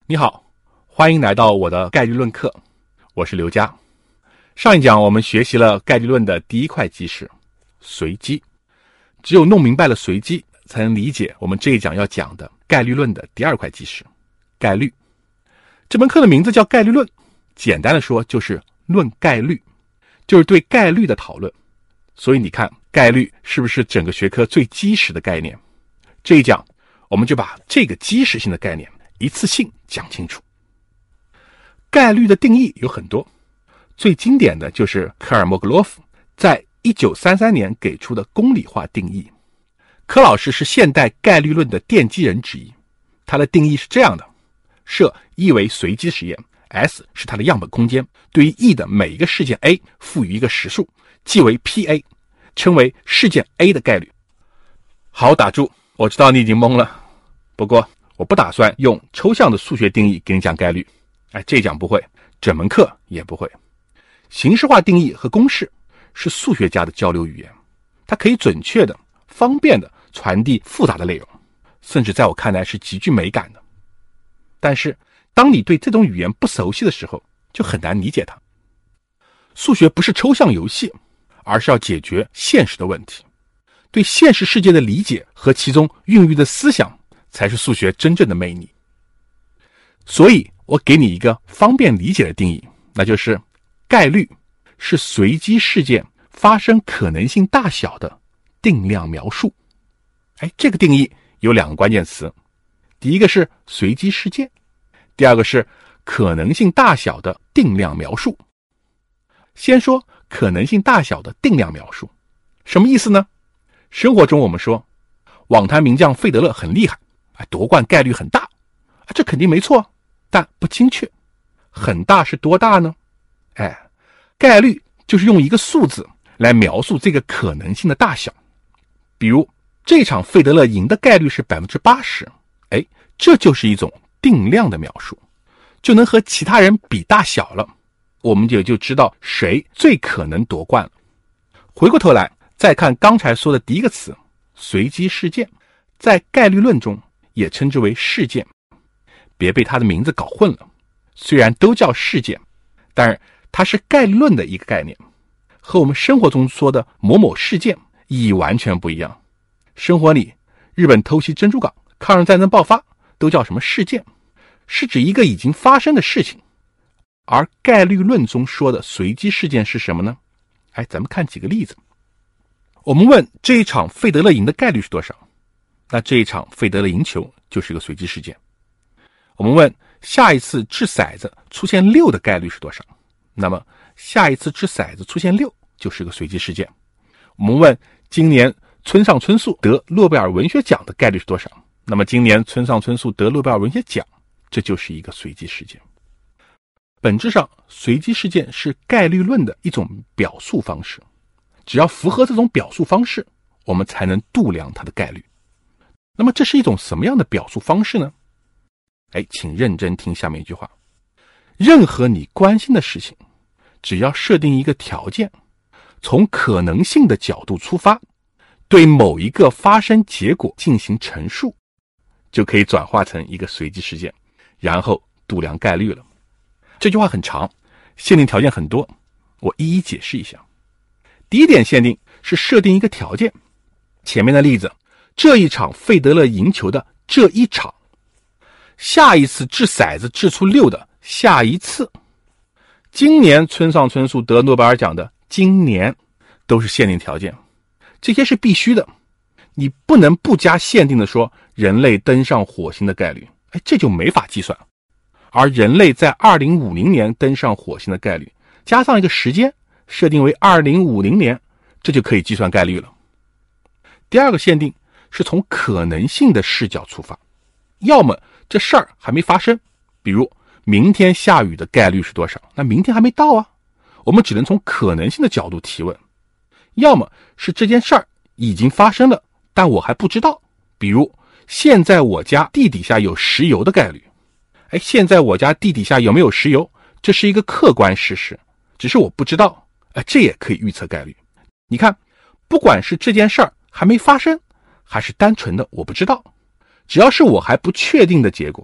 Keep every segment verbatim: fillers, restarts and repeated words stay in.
你好，欢迎来到我的概率论课，我是刘佳。上一讲我们学习了概率论的第一块基石，随机。只有弄明白了随机，才能理解我们这一讲要讲的概率论的第二块基石，概率。这门课的名字叫概率论，简单的说就是论概率，就是对概率的讨论。所以你看，概率是不是整个学科最基石的概念？这一讲我们就把这个基石性的概念一次性讲清楚。概率的定义有很多，最经典的就是科尔莫格罗夫在一九三三年给出的公理化定义。柯老师是现代概率论的奠基人之一，他的定义是这样的：设 E 为随机实验， S 是它的样本空间，对于 E 的每一个事件 A 赋予一个实数，即为 P A， 称为事件 A 的概率。好，打住，我知道你已经懵了，不过我不打算用抽象的数学定义给你讲概率，哎，这一讲不会，整门课也不会。形式化定义和公式是数学家的交流语言，它可以准确的、方便的传递复杂的内容，甚至在我看来是极具美感的。但是当你对这种语言不熟悉的时候，就很难理解它。数学不是抽象游戏，而是要解决现实的问题。对现实世界的理解和其中孕育的思想，才是数学真正的魅力。所以我给你一个方便理解的定义，那就是概率是随机事件发生可能性大小的定量描述。哎，这个定义有两个关键词，第一个是随机事件，第二个是可能性大小的定量描述。先说可能性大小的定量描述，什么意思呢？生活中我们说网坛名将费德勒很厉害，夺冠概率很大，这肯定没错，但不精确。很大是多大呢？哎，概率就是用一个数字来描述这个可能性的大小。比如这场费德勒赢的概率是 百分之八十， 哎，这就是一种定量的描述，就能和其他人比大小了，我们也就知道谁最可能夺冠了。回过头来再看刚才说的第一个词，随机事件，在概率论中也称之为事件，别被它的名字搞混了。虽然都叫事件，但是它是概率论的一个概念，和我们生活中说的某某事件意义完全不一样。生活里，日本偷袭珍珠港、抗日战争爆发都叫什么事件，是指一个已经发生的事情。而概率论中说的随机事件是什么呢？哎，咱们看几个例子。我们问这一场费德勒赢的概率是多少，那这一场费德勒赢球就是一个随机事件。我们问下一次掷骰子出现六的概率是多少，那么下一次掷骰子出现六就是个随机事件。我们问今年村上春树得诺贝尔文学奖的概率是多少，那么今年村上春树得诺贝尔文学奖，这就是一个随机事件。本质上，随机事件是概率论的一种表述方式，只要符合这种表述方式，我们才能度量它的概率。那么这是一种什么样的表述方式呢？哎，请认真听下面一句话。任何你关心的事情，只要设定一个条件，从可能性的角度出发，对某一个发生结果进行陈述，就可以转化成一个随机事件，然后度量概率了。这句话很长，限定条件很多，我一一解释一下。第一点限定是设定一个条件，前面的例子，这一场费德勒赢球的这一场，下一次掷骰子掷出六的下一次，今年村上春树得诺贝尔奖的今年，都是限定条件，这些是必须的。你不能不加限定的说人类登上火星的概率，哎，这就没法计算。而人类在二零五零年登上火星的概率，加上一个时间，设定为二零五零年，这就可以计算概率了。第二个限定是从可能性的视角出发，要么这事儿还没发生，比如明天下雨的概率是多少，那明天还没到啊，我们只能从可能性的角度提问。要么是这件事儿已经发生了，但我还不知道，比如现在我家地底下有石油的概率。哎，现在我家地底下有没有石油，这是一个客观事实，只是我不知道，哎，这也可以预测概率。你看，不管是这件事儿还没发生，还是单纯的我不知道，只要是我还不确定的结果，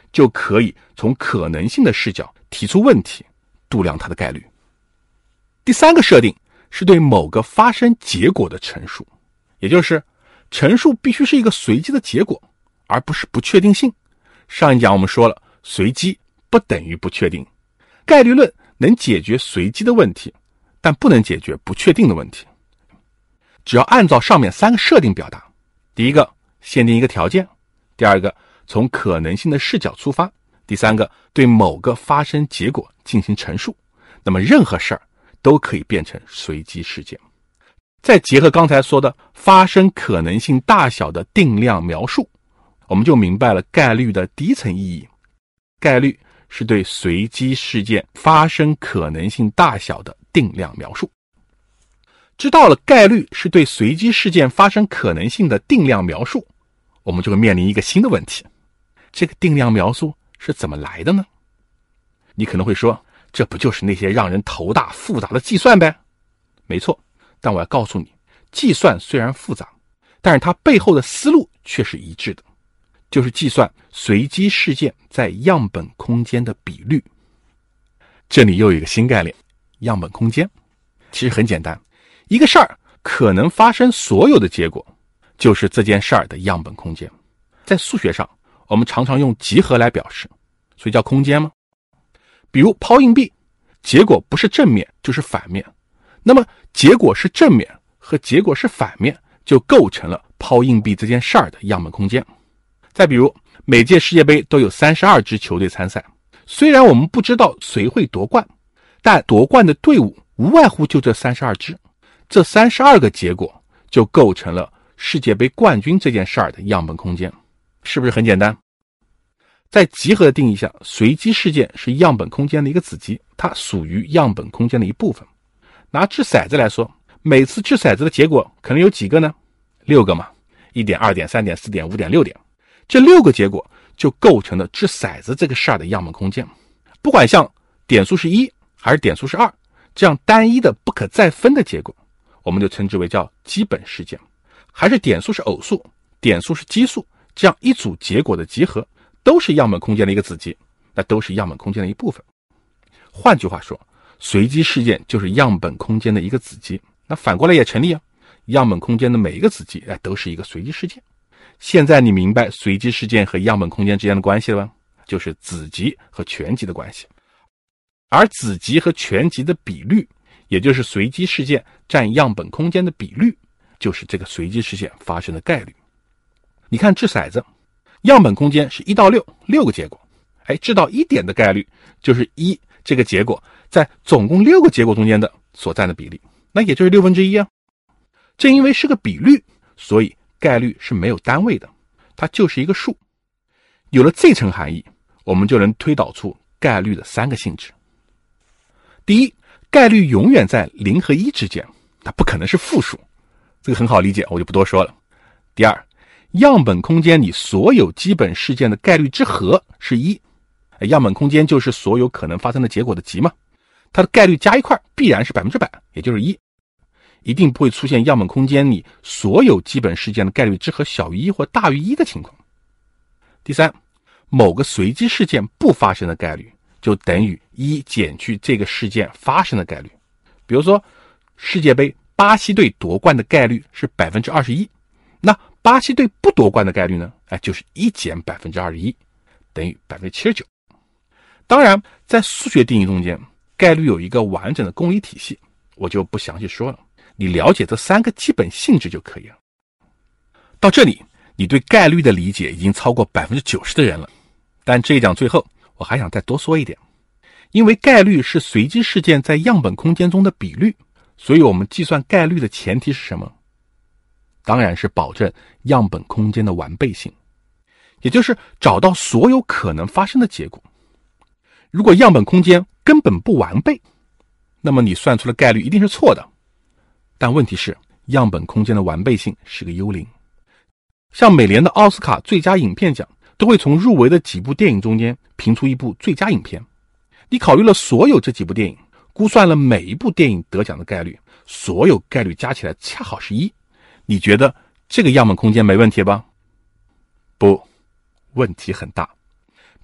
就可以从可能性的视角提出问题，度量它的概率。第三个设定是对某个发生结果的陈述，也就是陈述必须是一个随机的结果，而不是不确定性。上一讲我们说了，随机不等于不确定，概率论能解决随机的问题，但不能解决不确定的问题。只要按照上面三个设定表达，第一个限定一个条件，第二个从可能性的视角出发，第三个对某个发生结果进行陈述，那么任何事儿都可以变成随机事件。再结合刚才说的发生可能性大小的定量描述，我们就明白了概率的第一层意义。概率是对随机事件发生可能性大小的定量描述。知道了概率是对随机事件发生可能性的定量描述，我们就会面临一个新的问题，这个定量描述是怎么来的呢？你可能会说，这不就是那些让人头大复杂的计算呗？没错，但我要告诉你，计算虽然复杂，但是它背后的思路却是一致的，就是计算随机事件在样本空间的比率。这里又有一个新概念，样本空间。其实很简单，一个事儿可能发生所有的结果，就是这件事儿的样本空间。在数学上，我们常常用集合来表示，所以叫空间吗？比如抛硬币，结果不是正面就是反面，那么结果是正面和结果是反面，就构成了抛硬币这件事儿的样本空间。再比如，每届世界杯都有三十二支球队参赛，虽然我们不知道谁会夺冠，但夺冠的队伍无外乎就这三十二支，这三十二个结果就构成了世界杯冠军这件事儿的样本空间。是不是很简单？在集合的定义下，随机事件是样本空间的一个子集，它属于样本空间的一部分。拿掷骰子来说，每次掷骰子的结果可能有几个呢？六个嘛，一点、二点、三点、四点、五点、六点，这六个结果就构成了掷骰子这个事儿的样本空间。不管像点数是一还是点数是二，这样单一的不可再分的结果，我们就称之为叫基本事件。还是点数是偶数，点数是奇数，这样一组结果的集合都是样本空间的一个子集，那都是样本空间的一部分。换句话说，随机事件就是样本空间的一个子集，那反过来也成立啊，样本空间的每一个子集哎都是一个随机事件。现在你明白随机事件和样本空间之间的关系了吧？就是子集和全集的关系。而子集和全集的比率，也就是随机事件占样本空间的比率，就是这个随机事件发生的概率。你看掷骰子，样本空间是一到六，六个结果，哎，掷到一点的概率就是一这个结果在总共六个结果中间的所占的比例，那也就是六分之一啊。正因为是个比率，所以概率是没有单位的，它就是一个数。有了这层含义，我们就能推导出概率的三个性质。第一，概率永远在零和一之间，它不可能是负数，这个很好理解，我就不多说了。第二，样本空间里所有基本事件的概率之和是一，样本空间就是所有可能发生的结果的集嘛，它的概率加一块必然是百分之百，也就是一，一定不会出现样本空间里所有基本事件的概率之和小于一或大于一的情况。第三，某个随机事件不发生的概率就等于一减去这个事件发生的概率。比如说世界杯巴西队夺冠的概率是 百分之二十一， 那巴西队不夺冠的概率呢，哎，就是一减 百分之二十一 等于 百分之七十九。 当然在数学定义中间，概率有一个完整的公理体系，我就不详细说了，你了解这三个基本性质就可以了。到这里你对概率的理解已经超过 百分之九十 的人了，但这一讲最后我还想再多说一点。因为概率是随机事件在样本空间中的比率，所以我们计算概率的前提是什么？当然是保证样本空间的完备性，也就是找到所有可能发生的结果。如果样本空间根本不完备，那么你算出的概率一定是错的。但问题是，样本空间的完备性是个幽灵。像每年的奥斯卡最佳影片奖，都会从入围的几部电影中间评出一部最佳影片。你考虑了所有这几部电影，估算了每一部电影得奖的概率，所有概率加起来恰好是一，你觉得这个样本空间没问题吧？不，问题很大。比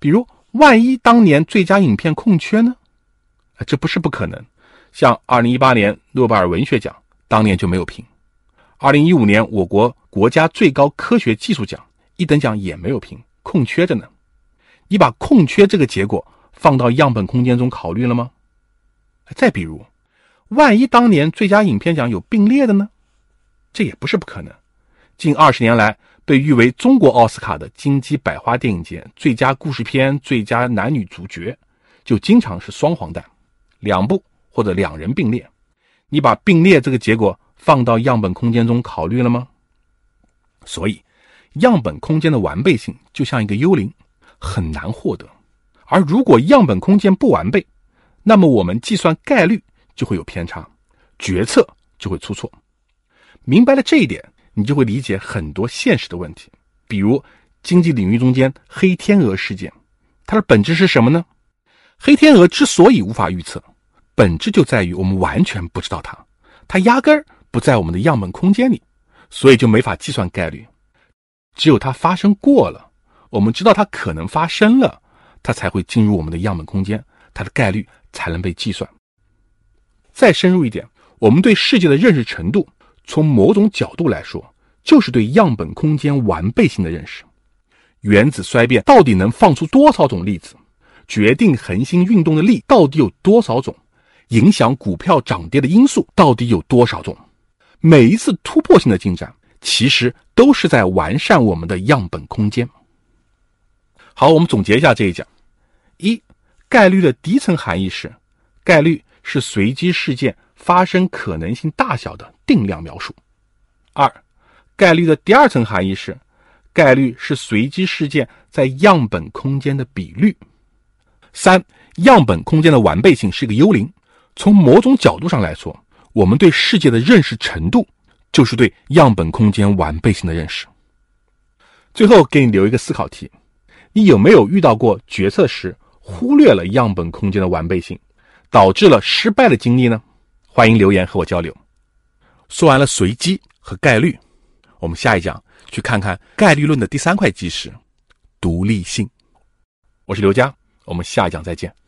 比如万一当年最佳影片空缺呢？这不是不可能，像二零一八年诺贝尔文学奖当年就没有评，二零一五年我国国家最高科学技术奖一等奖也没有评，空缺着呢。你把空缺这个结果放到样本空间中考虑了吗？再比如万一当年最佳影片奖有并列的呢？这也不是不可能。近二十年来被誉为中国奥斯卡的金鸡百花电影节最佳故事片、最佳男女主角就经常是双黄蛋，两部或者两人并列。你把并列这个结果放到样本空间中考虑了吗？所以样本空间的完备性就像一个幽灵，很难获得。而如果样本空间不完备，那么我们计算概率就会有偏差，决策就会出错。明白了这一点，你就会理解很多现实的问题。比如经济领域中间黑天鹅事件，它的本质是什么呢？黑天鹅之所以无法预测，本质就在于我们完全不知道它，它压根儿不在我们的样本空间里，所以就没法计算概率。只有它发生过了，我们知道它可能发生了，它才会进入我们的样本空间，它的概率才能被计算。再深入一点，我们对世界的认识程度，从某种角度来说，就是对样本空间完备性的认识。原子衰变到底能放出多少种粒子？决定恒星运动的力到底有多少种？影响股票涨跌的因素到底有多少种？每一次突破性的进展，其实都是在完善我们的样本空间。好，我们总结一下这一讲。一、概率的第一层含义是，概率是随机事件发生可能性大小的定量描述。二、概率的第二层含义是，概率是随机事件在样本空间的比率。三、样本空间的完备性是一个幽灵，从某种角度上来说，我们对世界的认识程度就是对样本空间完备性的认识。最后给你留一个思考题，你有没有遇到过决策时忽略了样本空间的完备性，导致了失败的经历呢？欢迎留言和我交流。说完了随机和概率，我们下一讲去看看概率论的第三块基石——独立性。我是刘佳，我们下一讲再见。